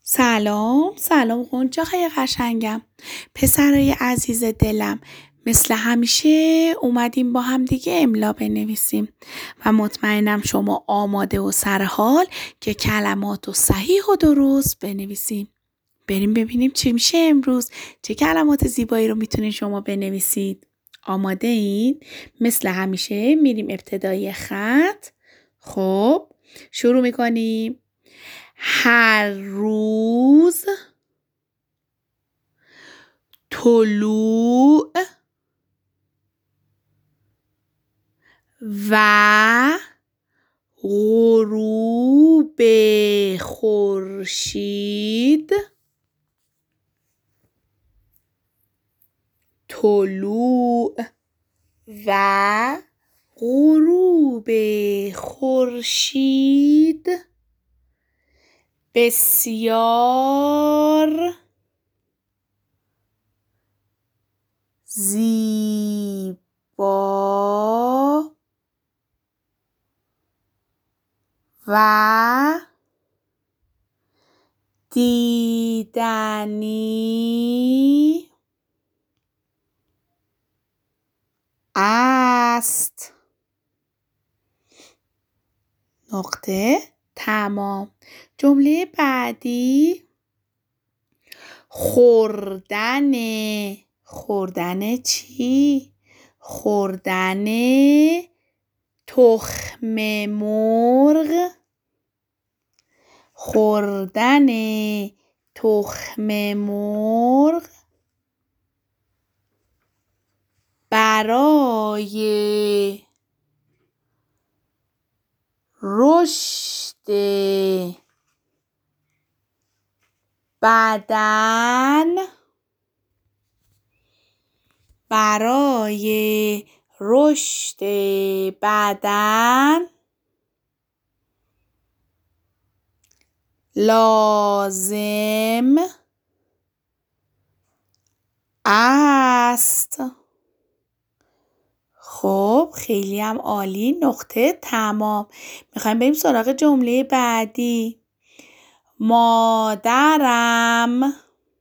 سلام غنچه‌های قشنگم، پسرای عزیز دلم. مثل همیشه اومدیم با هم دیگه املا بنویسیم و مطمئنم شما آماده و سرحال که کلمات و صحیح و درست بنویسیم. بریم ببینیم چی میشه امروز. چه کلمات زیبایی رو میتونین شما بنویسید؟ آماده این؟ مثل همیشه میریم ابتدای خط. خب شروع میکنیم. هر روز طلوع و غروب خورشید، طلوع و غروب خورشید بسیار زیبا و دیدنی است. نقطه تمام. جمله بعدی خوردن چی؟ خوردن تخم مرغ، خوردن تخم مرغ برای رشد بدن، لازم است. خب خیلی هم عالی. نقطه تمام. میخوایم بریم سراغ جمله بعدی. مادرم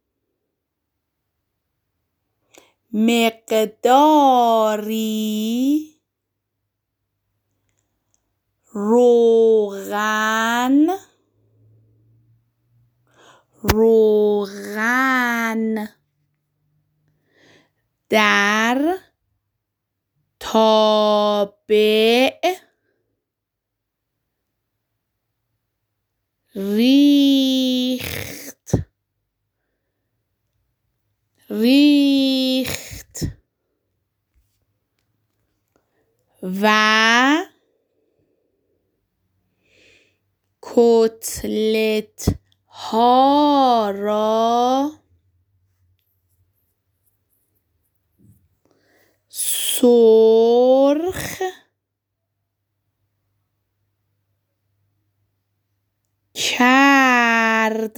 مقداری روغن در تابع ریخت و کتلت ها را سرخ کرد.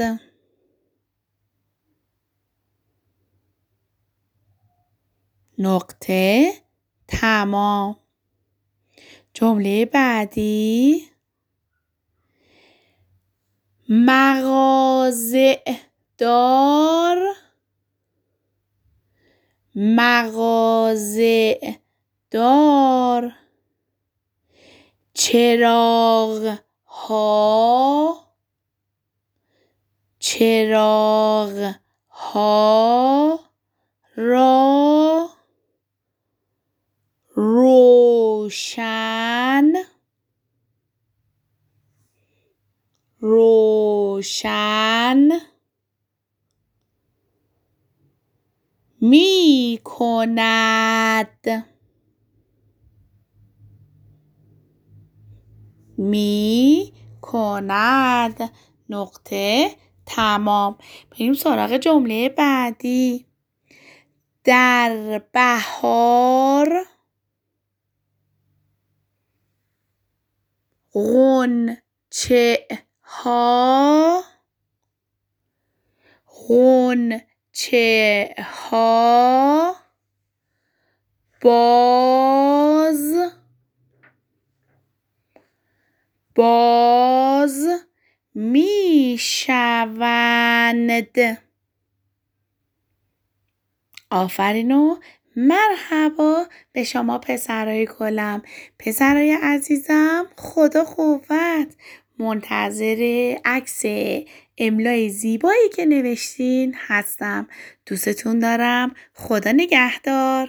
نقطه تمام. جمله بعدی مغازه‌دار چراغ‌ها را روشن می کند. نقطه تمام. بریم سراغ جمله بعدی. در بهار غنچه‌ها باز می شوند. د. آفرین و مرحبا به شما پسرای گلم. پسرای عزیزم خدا قوت. منتظر عکس املای زیبایی که نوشتین هستم. دوستتون دارم. خدا نگهدار.